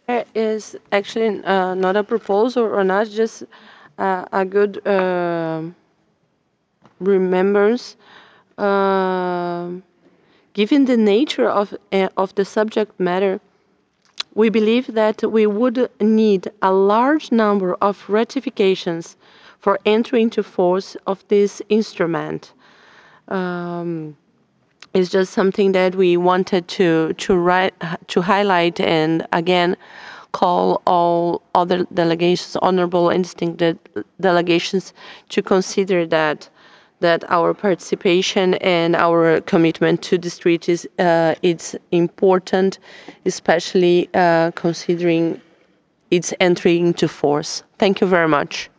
There is actually not a proposal or not, just a good remembrance. Um Given the nature of the subject matter, we believe that we would need a large number of ratifications for entry into force of this instrument. Um, it's just something that we wanted to highlight and again call all other delegations, honorable and distinct delegations, to consider that our participation and our commitment to the street is it's important, especially considering its entry into force. Thank you very much.